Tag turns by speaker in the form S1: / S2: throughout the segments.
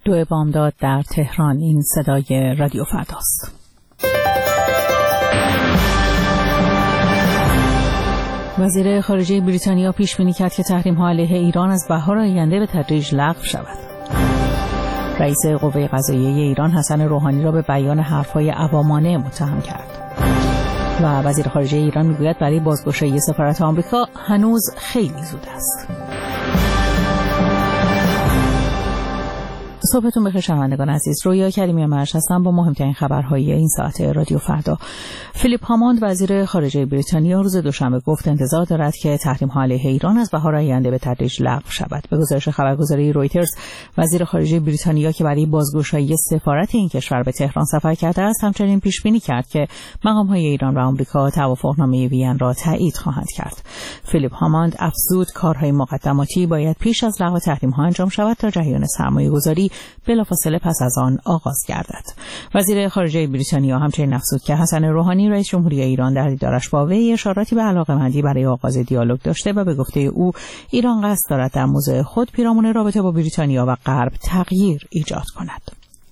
S1: 2 بامداد در تهران. این صدای رادیو فرداست. وزیر خارجه بریتانیا پیش بینی کرد که تحریم‌ها علیه ایران از بهار آینده به تدریج لغو شود. رئیس قوه قضاییه ایران حسن روحانی را به بیان حرف‌های عوامانه متهم کرد. و وزیر خارجه ایران میگوید برای بازگشایی سفارت آمریکا هنوز خیلی زود است. صبحتون بخیر شنوندگان عزیز. رویا کریمی مرش هستم با مهمترین خبرهای این ساعت رادیو فردا. فیلیپ هاموند وزیر خارجه بریتانیا روز دوشنبه گفت انتظار دارد که تحریم‌ها علیه ایران از بهار آینده به تدریج لغو شود. به گزارش خبرگزاری رویترز، وزیر خارجه بریتانیا که برای بازگشایی سفارت این کشور به تهران سفر کرده است، همچنین پیش بینی کرد که مقام‌های ایران و آمریکا توافقنامه وین را تایید خواهند کرد. فیلیپ هاموند افزود کارهای مقدماتی باید پیش از لغو تحریم‌ها انجام شود تا جریان سرمایه‌گذاری بلافاصله پس از آن آغاز گردد. وزیر خارجه بریتانیا همچنین افزود که حسن روحانی رئیس جمهوری ایران در دیدارش با وی اشاراتی به علاقه‌مندی برای آغاز دیالوگ داشته و به گفته او ایران قصد دارد در موضوع خود پیرامون رابطه با بریتانیا و غرب تغییر ایجاد کند.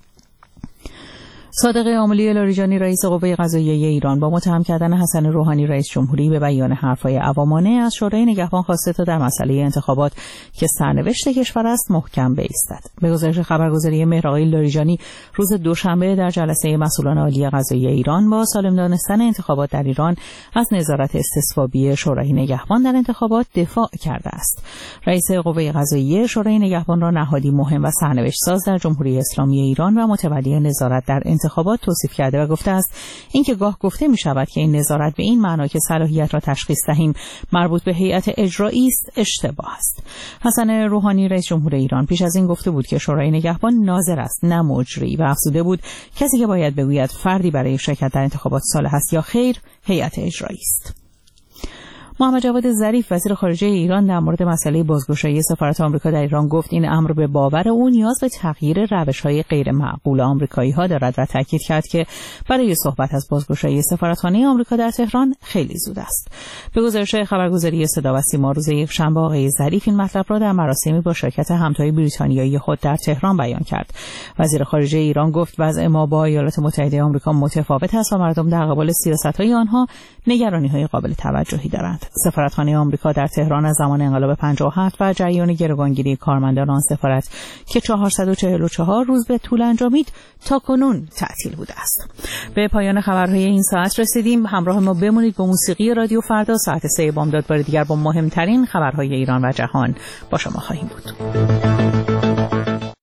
S1: صادق عاملی لاریجانی رئیس قوه قضاییه ایران با متهم کردن حسن روحانی رئیس جمهوری به بیان حرف‌های عوامانه از شورای نگهبان خواسته تا در مسئله انتخابات که سرنوشت کشور است محکم بایستد. به گزارش خبرگزاری مهر، آقای لاریجانی روز دوشنبه در جلسه مسئولان عالی قضاییه ایران با سالم دانستن انتخابات در ایران از نظارت استصوابی شورای نگهبان در انتخابات دفاع کرده است. رئیس قوه قضاییه شورای نگهبان را نهادی مهم و سرنوشت ساز در جمهوری اسلامی ایران و متولی نظارت در انتخابات توصیف کرده و گفته است اینکه گاه گفته می شود که این نظارت به این معنا که صلاحیت را تشخیص دهیم مربوط به هیئت اجرایی است اشتباه است. حسن روحانی رئیس جمهور ایران پیش از این گفته بود که شورای نگهبان ناظر است نه مجری و افزوده بود کسی که باید بگوید فردی برای شرکت در انتخابات صالح است یا خیر هیئت اجرایی است. محمد جواد ظریف وزیر خارجه ایران در مورد مسئله بازگشایی سفارت آمریکا در ایران گفت این امر به باور او نیاز به تغییر روش‌های غیر معقول آمریکایی‌ها دارد و تاکید کرد که برای صحبت از بازگشایی سفارتخانه آمریکا در تهران خیلی زود است. به گزارش خبرگزاری صدا و سیما روز یکشنبه آقای ظریف این مطلب را در مراسمی با شرکت همتای بریتانیایی خود در تهران بیان کرد. وزیر خارجه ایران گفت وضع ما با ایالات متحده آمریکا متفاوت است و مردم در قبال سیاست‌های آنها نگرانی‌های قابل توجهی دارند. سفارتخانه آمریکا در تهران از زمان انقلاب 57 و جریان گروگانگیری کارمندان آن سفارت که 444 روز به طول انجامید تاکنون تعطیل بوده است. به پایان خبرهای این ساعت رسیدیم. همراه ما بمونید با موسیقی رادیو فردا. ساعت 3 بامداد بار دیگر با مهمترین خبرهای ایران و جهان با شما خواهیم بود.